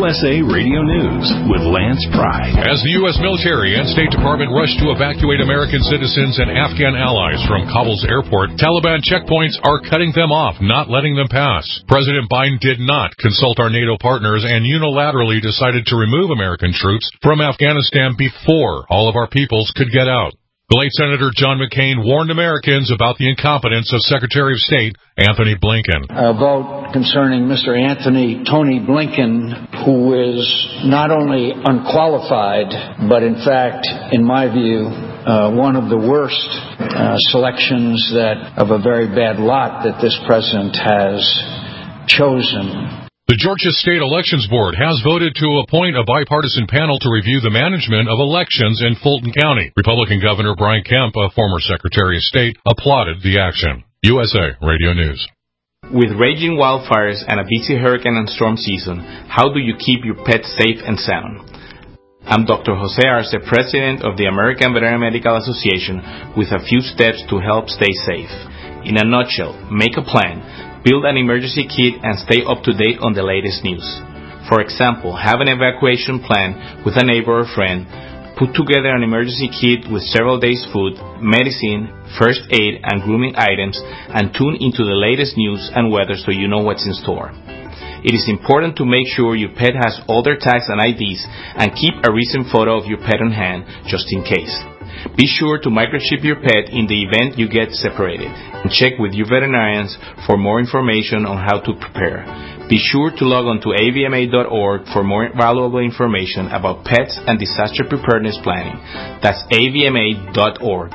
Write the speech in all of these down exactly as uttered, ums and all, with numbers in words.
U S A Radio News with Lance Pry. As the U S military and State Department rush to evacuate American citizens and Afghan allies from Kabul's airport, Taliban checkpoints are cutting them off, not letting them pass. President Biden did not consult our NATO partners and unilaterally decided to remove American troops from Afghanistan before all of our peoples could get out. The late Senator John McCain warned Americans about the incompetence of Secretary of State Anthony Blinken. A vote concerning Mister Anthony Tony Blinken, who is not only unqualified, but in fact, in my view, uh, one of the worst uh, selections that of a very bad lot that this president has chosen. The Georgia State Elections Board has voted to appoint a bipartisan panel to review the management of elections in Fulton County. Republican Governor Brian Kemp, a former Secretary of State, applauded the action. U S A Radio News. With raging wildfires and a busy hurricane and storm season, how do you keep your pets safe and sound? I'm Doctor Jose Arce, President of the American Veterinary Medical Association, with a few steps to help stay safe. In a nutshell, make a plan. Build an emergency kit and stay up to date on the latest news. For example, have an evacuation plan with a neighbor or friend. Put together an emergency kit with several days' food, medicine, first aid, and grooming items, and tune into the latest news and weather so you know what's in store. It is important to make sure your pet has all their tags and I Ds and keep a recent photo of your pet on hand just in case. Be sure to microchip your pet in the event you get separated, and check with your veterinarians for more information on how to prepare. Be sure to log on to A V M A dot org for more valuable information about pets and disaster preparedness planning. That's A V M A dot org.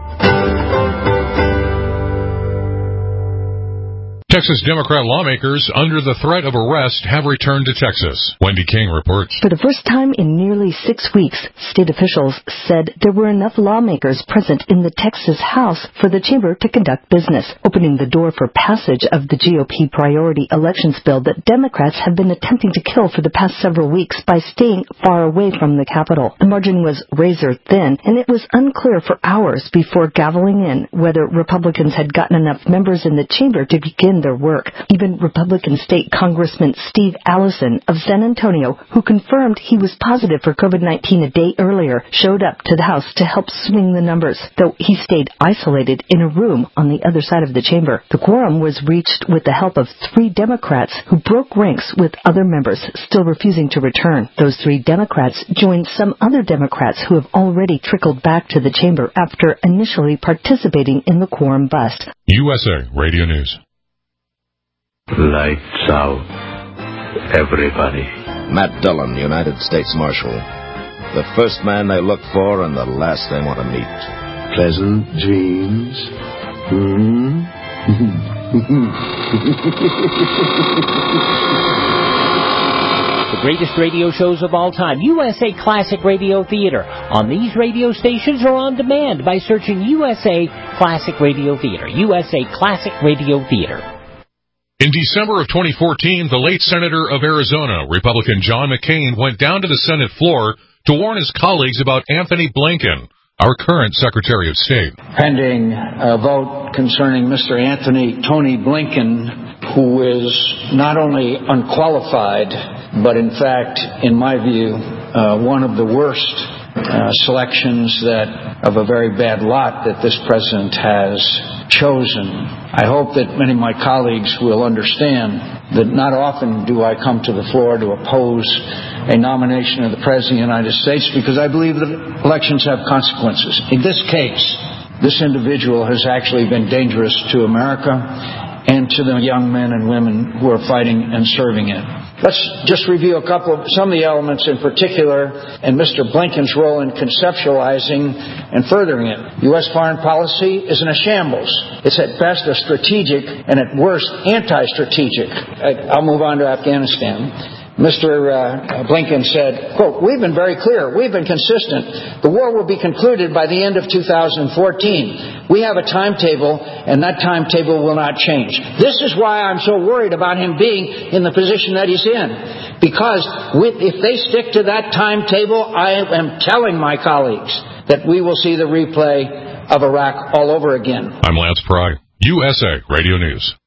Texas Democrat lawmakers under the threat of arrest have returned to Texas. Wendy King reports. For the first time in nearly six weeks, state officials said there were enough lawmakers present in the Texas House for the chamber to conduct business, opening the door for passage of the G O P priority elections bill that Democrats have been attempting to kill for the past several weeks by staying far away from the Capitol. The margin was razor thin, and it was unclear for hours before gaveling in whether Republicans had gotten enough members in the chamber to begin their work. Even Republican State Congressman Steve Allison of San Antonio, who confirmed he was positive for COVID nineteen a day earlier, showed up to the House to help swing the numbers, though he stayed isolated in a room on the other side of the chamber. The quorum was reached with the help of three Democrats who broke ranks with other members still refusing to return. Those three Democrats joined some other Democrats who have already trickled back to the chamber after initially participating in the quorum bust. U S A Radio News. Lights out, everybody. Matt Dillon, United States Marshal. The first man they look for and the last they want to meet. Pleasant dreams. Hmm? The greatest radio shows of all time, U S A Classic Radio Theater, on these radio stations or on demand by searching U S A Classic Radio Theater. U S A Classic Radio Theater. In December of twenty fourteen, the late Senator of Arizona, Republican John McCain, went down to the Senate floor to warn his colleagues about Anthony Blinken, our current Secretary of State. Pending a vote concerning Mister Anthony Tony Blinken, who is not only unqualified, but in fact, in my view, uh, one of the worst uh, selections that of a very bad lot that this president has chosen. I hope that many of my colleagues will understand that not often do I come to the floor to oppose a nomination of the President of the United States, because I believe that elections have consequences. In this case, this individual has actually been dangerous to America and to the young men and women who are fighting and serving it. Let's just review a couple of some of the elements in particular and Mister Blinken's role in conceptualizing and furthering it. U S foreign policy is in a shambles. It's at best a strategic and at worst anti-strategic. I'll move on to Afghanistan. Mister Uh, Blinken said, quote, "We've been very clear. We've been consistent. The war will be concluded by the end of two thousand fourteen. We have a timetable, and that timetable will not change." This is why I'm so worried about him being in the position that he's in. Because with, if they stick to that timetable, I am telling my colleagues that we will see the replay of Iraq all over again. I'm Lance Pry, U S A Radio News.